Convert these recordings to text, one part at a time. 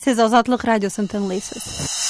Siz Azadlık Radyosu'nu dinleysiniz.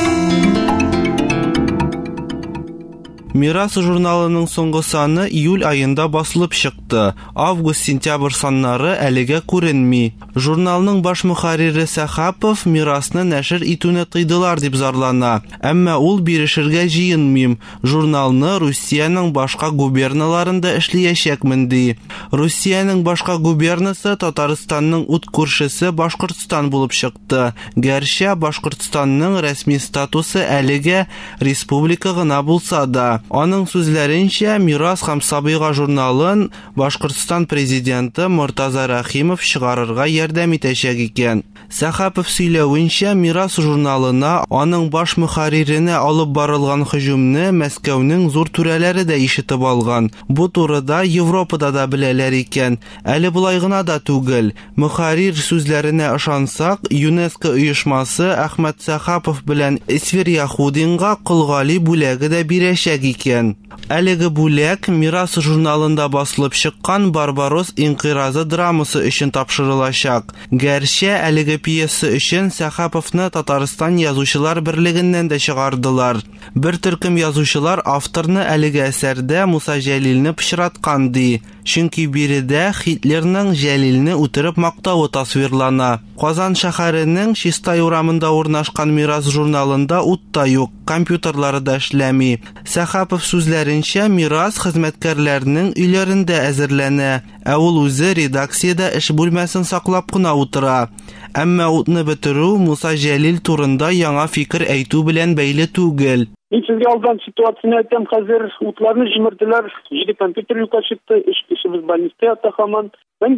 Miras jurnalının soңгы sаны июль ayında basılıp çıktı. Avgust-sentyabr sanları әлегә күренми. Журналның баш мөхәррире Сәхапов Мирасны нәшер итүне тыйдылар дип зарлана. Әмма ул бирешергә җыенмыйм. Журналны Русияның башка губерналарында эшләячәкмен ди. Русияның башка губернасы Татарстанның ут күршесе Башкортстан булып чыкты. Гәрчә Башкортстанның рәсми статусы әлегә республика гына булса да. Аның сүзләренчә, Мирас һәм Сабыйга журналын Башкортстан президенты Мортаза Рахимов чыгарырга ярдәм итәчәк икән. Сәхапов сөйләвенчә, Мирас журналына аның баш мөхәрриренә алып барылган һөҗүмне Мәскәүнең зур түрәләре дә ишетеп алган. Бу турыда Европада да беләләр икән. Әле булай гына да түгел. Мөхәррир сүзләренә ышансак, ЮНЕСКО оешмасы Әхмәт Сәхапов белән Эсфир Яхудинга кылгали бүләге дә бирәчәк икән. Әлеге бүләк Мирас журналында басылып чыккан Барбарос инкыйразы драмасы өчен тапшырылачак. Гәрчә әлеге пьеса өчен Сәхаповны Татарстан язучылар берлегеннән дә чыгардылар. Бер төркем язучылар авторны әлеге әсәрдә Муса Җәлилне пычраткан ди. Чөнки биредә Хитлерның Җәлилне үтереп мактавы тасвирлана. Казан шәһәренең Чистай урамында урнашкан Мирас журналында ут та юк, компьютерлары да эшләми. Сәхапов сүзләренчә, Мирас хезмәткәрләренең өйләрендә әзерләнә, ә ул үзе редакциядә эш бүлмәсен саклап кына утыра. Әмма утны бетерү Муса Җәлил турында яңа фикер әйтү белән бәйле түгел. Мен сезгә алдан ситуацияны әйтәм, хәзер утларны җимерделәр, 7 компьютер юкка чыкты, 3 кешебез больниста ята һаман.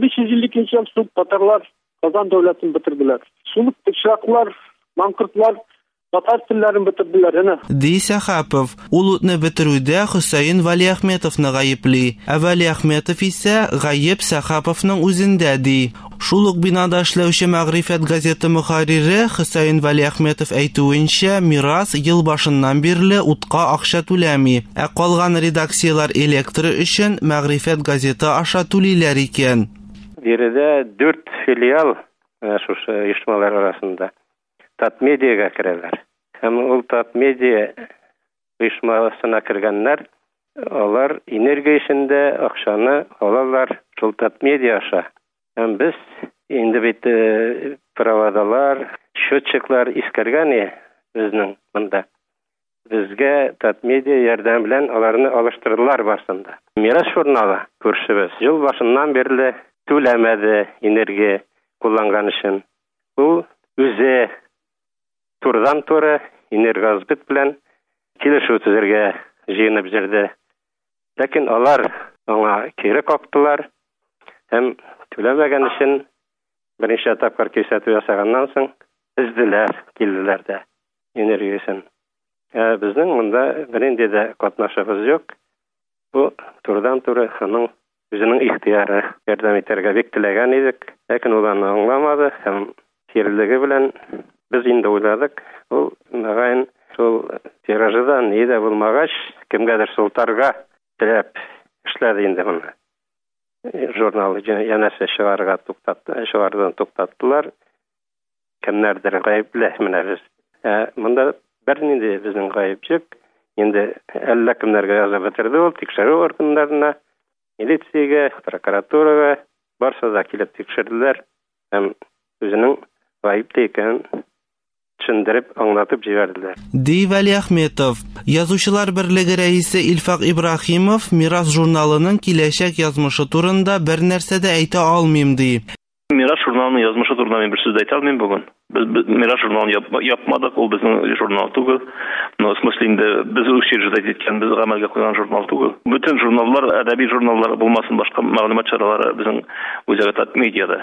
1552 ел суд татарлар Казан дәүләтен бетерделәр. Шул пычраклар, манкортлар татар телләрен бетерделәр. Ди Сәхапов, ул утны бетерүдә Хөсәен Валиәхметовны гаепли. Ә Валиәхметов исә гаеп Сәхаповның үзендә ди. Шул ук бинада эшләүче Мәгърифәт газеты мөхәррире Хөсәен Валиәхметов әйтүенчә, Мирас ел башыннан бирле утка акча түләми, ә калган редакциялар электры өчен Мәгърифәт газеты аша түлиләр икән. Биредә 4 филиал шушы оешмалар арасында Татмедиягә керәләр. Һәм ул Татмедия оешмасына кергәннәр, алар энергия эшендә акчаны алалар шул Татмедия аша. Һәм без инде бит проводалар, счетчиклар искәргән безнең монда. Безгә Татмедия ярдәм белән аларны алыштырдылар барсында. Мирас журналы күршебез ел башыннан бирле түләмәде энергия кулланган өчен. Ул үзе турыдан-туры энергосбыт белән килешү төзергә җыенып җирде. Ләкин алар аңа кире кактылар һәм түләмәгән өчен беренче тапкыр күрсәтү ясаганнан соң изделәр, килделәр дә энергиясен. Безнең монда беренче дә катнашыбыз юк. Бу турыдан-туры аның үзенең ихтияры, ярдәм итәргә бик теләгән идек, ләкин ул аны аңламады һәм кирелеге белән без инде уйладык, ул мәгән шул тиражыдан ни дә булмагач, кемгәдер сылтарга теләп эшләде инде моны. Журналы янәсе чыгардан туктаттылар. Кемнәрдер гаепле менә без. Монда бернинди безнең гаеп юк. Инде әллә кемнәргә язып бетерде ул тикшерү органнарына, милициягә, прокуратурага барса да килеп тикшерделәр. Һәм үзенең гаепле икәнен төшендереп, аңлатып җибәрделәр. Ди Валиәхметов, язучылар берлеге рәисе Илфак Ибрахимов Мирас журналының киләчәк язмышы турында бер нәрсә дә әйтә алмыйм ди. Мирас журналының язмышы турында мин бер сүз әйтә алмыйм бүген. Без Мирас журналын япмадык, ул безнең журнал түгел. Но в смысле инде без учреждать иткән, без гамәлгә куйган журнал түгел. Бүтән журналлар, әдәби журналлар булмасын, башка мәгълүмат чаралары безнең үзәге Татмедиада.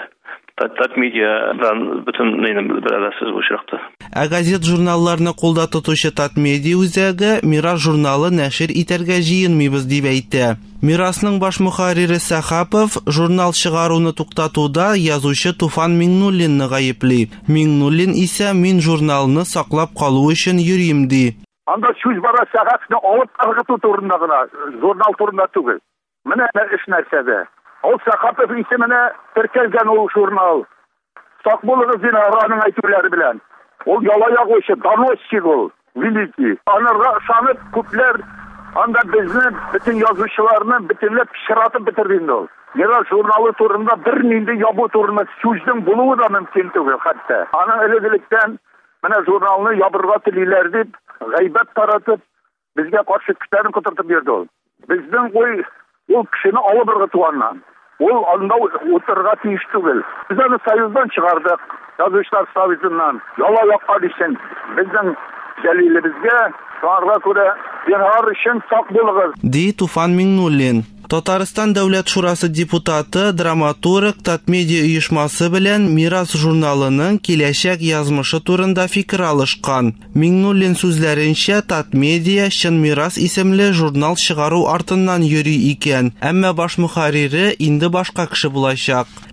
Татмедиадан бүтән берәдәсез очракты. Ә газет журналларны кулда тотучы Татмедия үзәге Мирас журналы нәшер итәргә җыенмыйбыз дип әйтә. Мирасның баш мөхәррире Сәхапов журнал чыгаруны туктатуда язучы Туфан Миңнуллинны гаепли. Миңнуллин исә мин журналны саклап калу өчен йөрим ди. Анда сүз бара Сәхапны алып кайту турында гына, журнал турында түгел. Менә эш нәрсәдә. Ул Сәхапов исеменә теркәлгән ул журнал. сак булыгыз дина аның әйтүләре белән. Ул ялаягучы, доносчик ул, великий. Анарга ышанып күпләр анда безне, бөтен язучыларны бөтенләп пычратып бетерде инде ул. Мирас журналы турында бер нинди ябу турында сүзнең булуы да мөмкин түгел хәтта. Аның элегелектән менә журналны ябырга телиләр дип гайбәт таратып, безгә каршы көчләрен котыртып бирде ул. Безнең ул кешене алып барырга туганнан. Ул анда утырырга тиеш түгел. Без аны союздан чыгардык, язучылар союзыннан. Яла якка дисен, безнең җәлилебезгә шуңарга күрә җиһар өчен сак булыгыз. Ди Туфан Миңнуллин. Татарстан Дәүләт Шурасы депутаты, драматург, Татмедиа оешмасы белән Мирас журналының киләчәк язмышы турында фикер алышкан. Миңнуллин сүзләренчә, Татмедиа Чын Мирас исемле журнал чыгару артыннан йөри икән, әмма баш мөхәррире инде башка кеше булачак.